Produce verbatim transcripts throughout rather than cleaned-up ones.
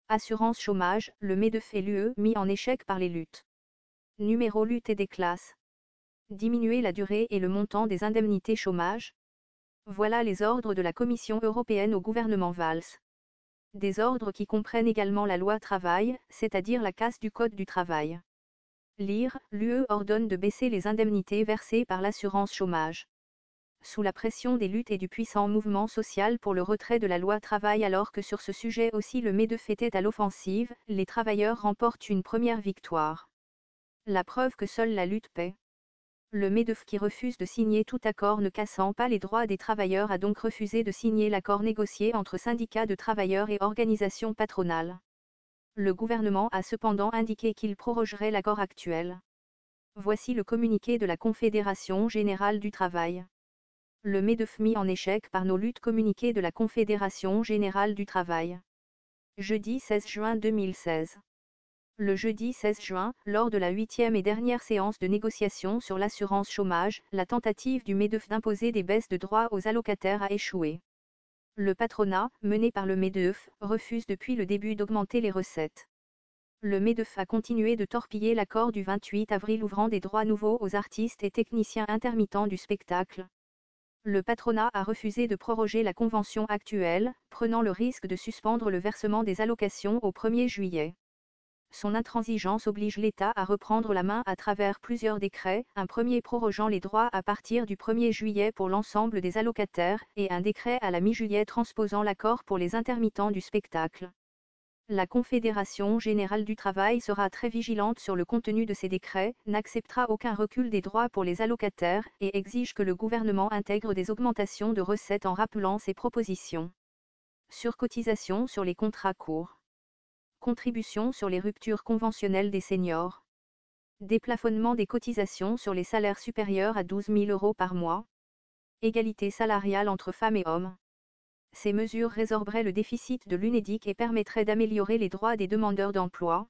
Assurance chômage, le MEDEF et l'U E mis en échec par les luttes. Numéro lutte et des classes. Diminuer la durée et le montant des indemnités chômage. Voilà les ordres de la Commission européenne au gouvernement Valls. Des ordres qui comprennent également la loi travail, c'est-à-dire la casse du Code du travail. Lire, l'U E ordonne de baisser les indemnités versées par l'assurance chômage. Sous la pression des luttes et du puissant mouvement social pour le retrait de la loi travail, alors que sur ce sujet aussi le MEDEF était à l'offensive, les travailleurs remportent une première victoire. La preuve que seule la lutte paie. Le MEDEF, qui refuse de signer tout accord ne cassant pas les droits des travailleurs, a donc refusé de signer l'accord négocié entre syndicats de travailleurs et organisations patronales. Le gouvernement a cependant indiqué qu'il prorogerait l'accord actuel. Voici le communiqué de la Confédération générale du travail. Le MEDEF mis en échec par nos luttes, communiqué de la Confédération générale du travail. Jeudi seize juin deux mille seize. Le jeudi seize juin, lors de la huitième et dernière séance de négociation sur l'assurance chômage, la tentative du MEDEF d'imposer des baisses de droits aux allocataires a échoué. Le patronat, mené par le MEDEF, refuse depuis le début d'augmenter les recettes. Le MEDEF a continué de torpiller l'accord du vingt-huit avril ouvrant des droits nouveaux aux artistes et techniciens intermittents du spectacle. Le patronat a refusé de proroger la convention actuelle, prenant le risque de suspendre le versement des allocations au premier juillet. Son intransigeance oblige l'État à reprendre la main à travers plusieurs décrets, un premier prorogeant les droits à partir du premier juillet pour l'ensemble des allocataires, et un décret à la mi-juillet transposant l'accord pour les intermittents du spectacle. La Confédération générale du travail sera très vigilante sur le contenu de ces décrets, n'acceptera aucun recul des droits pour les allocataires, et exige que le gouvernement intègre des augmentations de recettes en rappelant ses propositions. Surcotisation sur les contrats courts. Contribution sur les ruptures conventionnelles des seniors. Déplafonnement des cotisations sur les salaires supérieurs à douze mille euros par mois. Égalité salariale entre femmes et hommes. Ces mesures résorberaient le déficit de l'UNEDIC et permettraient d'améliorer les droits des demandeurs d'emploi.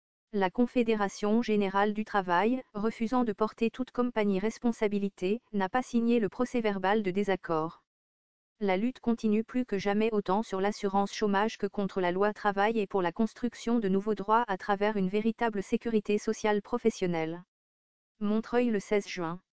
La Confédération générale du travail, refusant de porter toute compagnie responsabilité, n'a pas signé le procès-verbal de désaccord. La lutte continue plus que jamais, autant sur l'assurance chômage que contre la loi travail, et pour la construction de nouveaux droits à travers une véritable sécurité sociale professionnelle. Montreuil le seize juin.